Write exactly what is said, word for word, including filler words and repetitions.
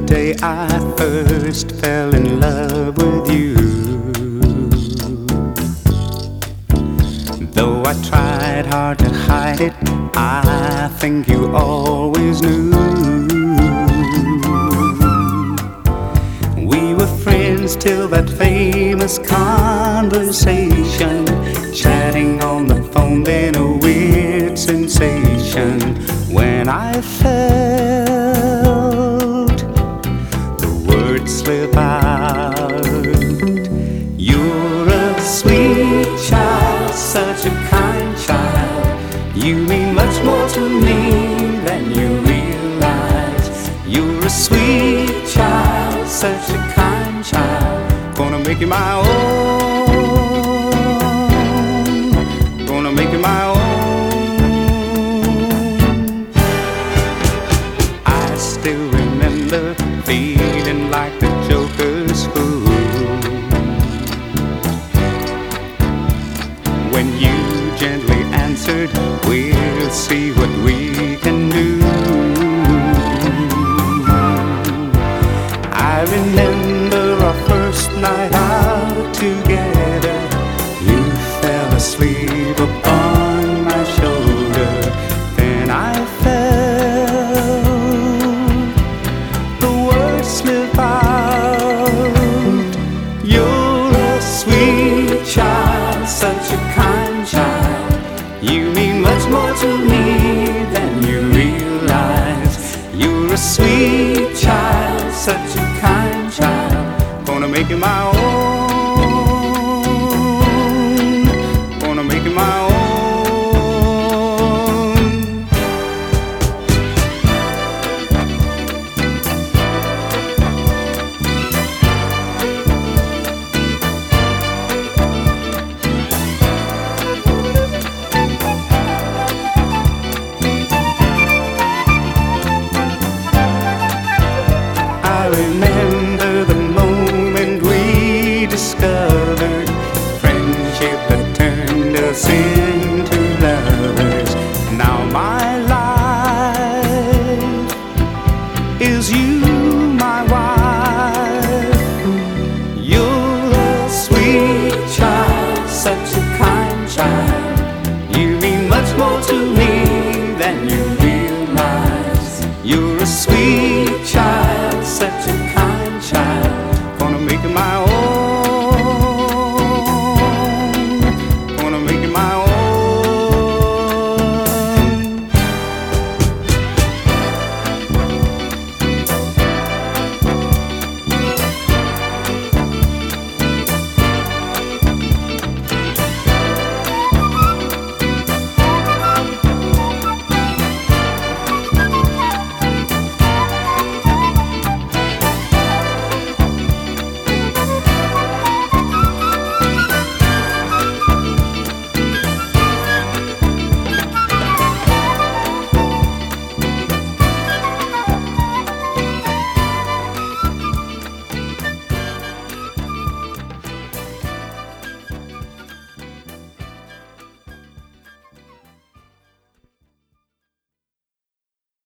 day I first fell in love with you. Though I tried hard to hide it, I think you always knew. We were friends till that famous conversation, chatting on the phone, then a weird sensation when I felt the words slip out. You're a sweet child, such a kind child. You mean much more to me than you realize. You're a sweet child, such a kind child. Gonna make you my own. Gonna make you my own. I still remember feeling like the Joker's fool when you gently answered, we'll see what we can do. I remember our first night out together. You fell asleep upon my shoulder. Then I felt the words slip out. You're a sweet child, such a kind child. You mean much more to me than you realize. You're a sweet child, such a kind child. Gonna make you my own.